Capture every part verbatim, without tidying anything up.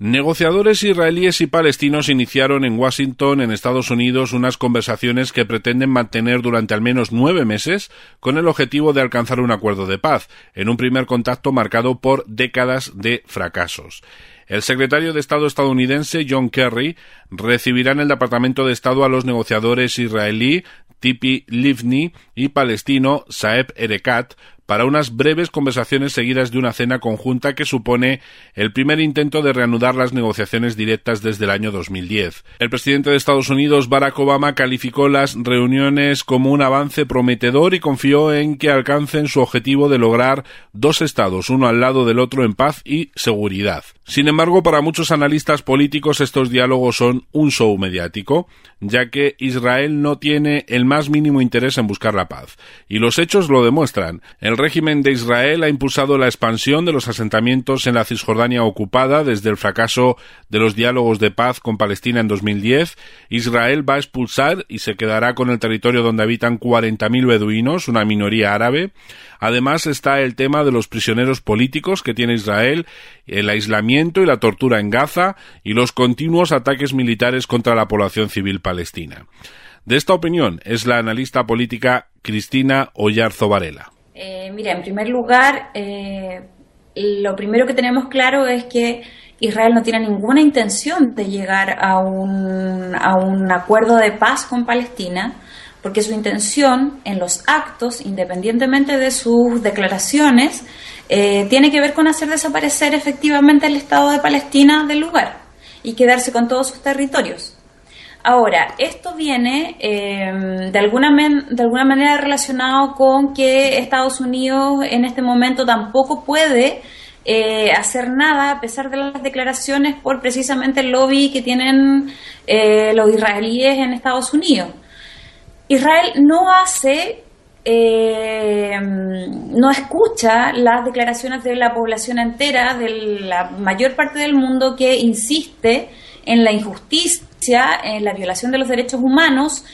Negociadores israelíes y palestinos iniciaron en Washington, en Estados Unidos, unas conversaciones que pretenden mantener durante al menos nueve meses con el objetivo de alcanzar un acuerdo de paz, en un primer contacto marcado por décadas de fracasos. El secretario de Estado estadounidense John Kerry recibirá en el Departamento de Estado a los negociadores israelí Tzipi Livni y palestino Saeb Erekat para unas breves conversaciones seguidas de una cena conjunta que supone el primer intento de reanudar las negociaciones directas desde el año dos mil diez. El presidente de Estados Unidos, Barack Obama, calificó las reuniones como un avance prometedor y confió en que alcancen su objetivo de lograr dos estados, uno al lado del otro, en paz y seguridad. Sin embargo, para muchos analistas políticos estos diálogos son un show mediático, ya que Israel no tiene el más mínimo interés en buscar la paz. Y los hechos lo demuestran. El régimen de Israel ha impulsado la expansión de los asentamientos en la Cisjordania ocupada desde el fracaso de los diálogos de paz con Palestina en dos mil diez. Israel va a expulsar y se quedará con el territorio donde habitan cuarenta mil beduinos, una minoría árabe. Además está el tema de los prisioneros políticos que tiene Israel, el aislamiento y la tortura en Gaza y los continuos ataques militares contra la población civil palestina. De esta opinión es la analista política Cristina Oyarzo Varela. Eh, mira, en primer lugar, eh, lo primero que tenemos claro es que Israel no tiene ninguna intención de llegar a un, a un acuerdo de paz con Palestina, porque su intención en los actos, independientemente de sus declaraciones, eh, tiene que ver con hacer desaparecer efectivamente el Estado de Palestina del lugar y quedarse con todos sus territorios. Ahora, esto viene eh, de, alguna men- de alguna manera relacionado con que Estados Unidos en este momento tampoco puede eh, hacer nada a pesar de las declaraciones por precisamente el lobby que tienen eh, los israelíes en Estados Unidos. Israel no hace, eh, no escucha las declaraciones de la población entera, de la mayor parte del mundo que insiste en la injusticia, en la violación de los derechos humanos,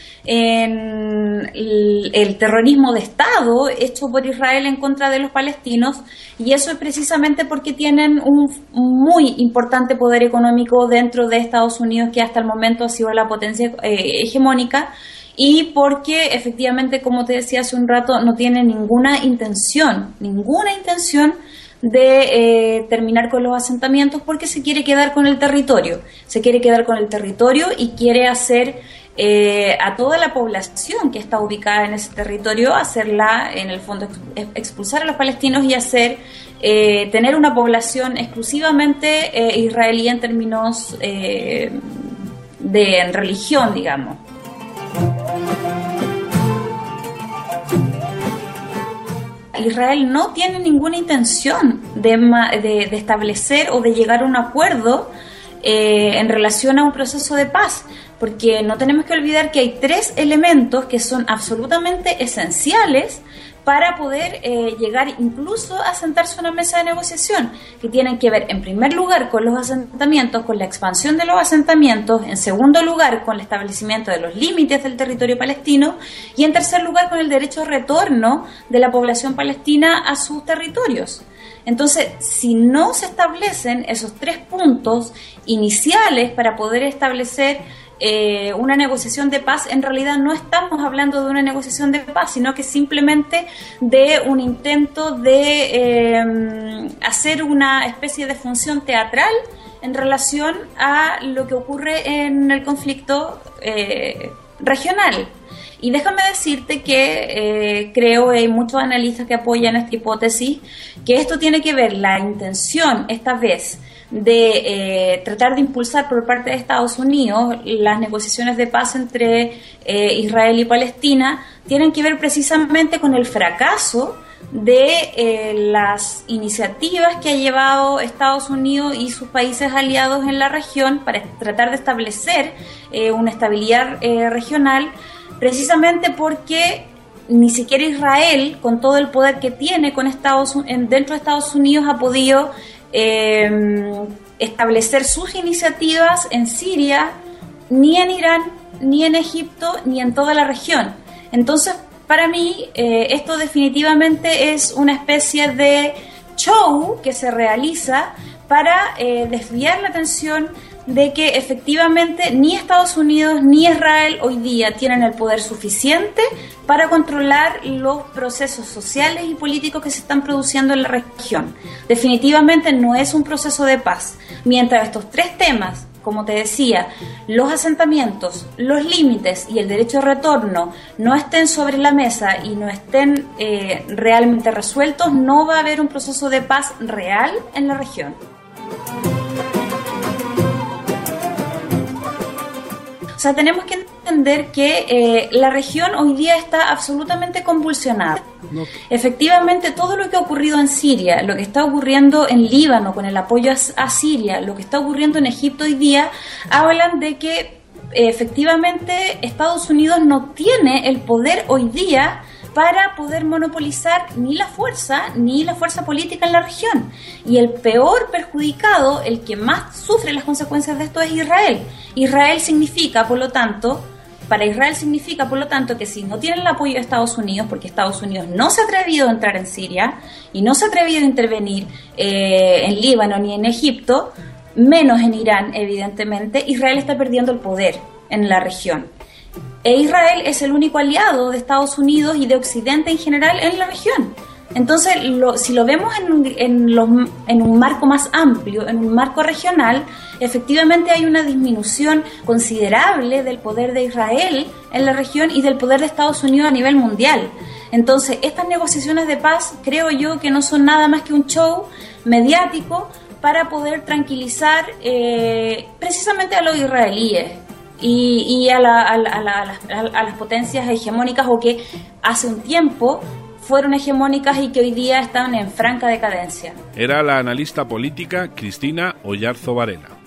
en el, el terrorismo de Estado hecho por Israel en contra de los palestinos, y eso es precisamente porque tienen un muy importante poder económico dentro de Estados Unidos, que hasta el momento ha sido la potencia eh, hegemónica, y porque efectivamente, como te decía hace un rato, no tiene ninguna intención, ninguna intención de eh, terminar con los asentamientos, porque se quiere quedar con el territorio, se quiere quedar con el territorio y quiere hacer eh, a toda la población que está ubicada en ese territorio, hacerla, en el fondo, expulsar a los palestinos y hacer eh, tener una población exclusivamente eh, israelí en términos eh, de en religión, digamos. Israel no tiene ninguna intención de, de, de establecer o de llegar a un acuerdo eh, en relación a un proceso de paz, porque no tenemos que olvidar que hay tres elementos que son absolutamente esenciales para poder eh, llegar incluso a sentarse a una mesa de negociación, que tienen que ver en primer lugar con los asentamientos, con la expansión de los asentamientos, en segundo lugar con el establecimiento de los límites del territorio palestino y en tercer lugar con el derecho de retorno de la población palestina a sus territorios. Entonces, si no se establecen esos tres puntos iniciales para poder establecer Eh, una negociación de paz, en realidad no estamos hablando de una negociación de paz, sino que simplemente de un intento de eh, hacer una especie de función teatral en relación a lo que ocurre en el conflicto eh, regional. Y déjame decirte que eh, creo, hay muchos analistas que apoyan esta hipótesis, que esto tiene que ver, la intención esta vez de eh, tratar de impulsar por parte de Estados Unidos las negociaciones de paz entre eh, Israel y Palestina, tienen que ver precisamente con el fracaso de eh, las iniciativas que ha llevado Estados Unidos y sus países aliados en la región para tratar de establecer eh, una estabilidad eh, regional, precisamente porque ni siquiera Israel, con todo el poder que tiene con Estados, dentro de Estados Unidos, ha podido Eh, establecer sus iniciativas en Siria, ni en Irán, ni en Egipto, ni en toda la región. Entonces, para mí, eh, esto definitivamente es una especie de show que se realiza para eh, desviar la atención de que efectivamente ni Estados Unidos ni Israel hoy día tienen el poder suficiente para controlar los procesos sociales y políticos que se están produciendo en la región. Definitivamente no es un proceso de paz. Mientras estos tres temas, como te decía, los asentamientos, los límites y el derecho de retorno no estén sobre la mesa y no estén eh, realmente resueltos, no va a haber un proceso de paz real en la región. O sea, tenemos que entender que eh, la región hoy día está absolutamente convulsionada. No. Efectivamente, todo lo que ha ocurrido en Siria, lo que está ocurriendo en Líbano con el apoyo a, a Siria, lo que está ocurriendo en Egipto hoy día, hablan de que eh, efectivamente Estados Unidos no tiene el poder hoy día para poder monopolizar ni la fuerza ni la fuerza política en la región. Y el peor perjudicado, el que más sufre las consecuencias de esto, es Israel. Israel significa, por lo tanto, para Israel significa, por lo tanto, que si no tienen el apoyo de Estados Unidos, porque Estados Unidos no se ha atrevido a entrar en Siria y no se ha atrevido a intervenir eh, en Líbano ni en Egipto, menos en Irán, evidentemente, Israel está perdiendo el poder en la región. E Israel es el único aliado de Estados Unidos y de Occidente en general en la región. Entonces, lo, si lo vemos en un, en, los, en un marco más amplio, en un marco regional, efectivamente hay una disminución considerable del poder de Israel en la región y del poder de Estados Unidos a nivel mundial. Entonces, estas negociaciones de paz, creo yo que no son nada más que un show mediático para poder tranquilizar eh, precisamente a los israelíes. Y, y a, la, a, la, a, la, a las potencias hegemónicas, o que hace un tiempo fueron hegemónicas y que hoy día están en franca decadencia. Era la analista política Cristina Oyarzo Varela.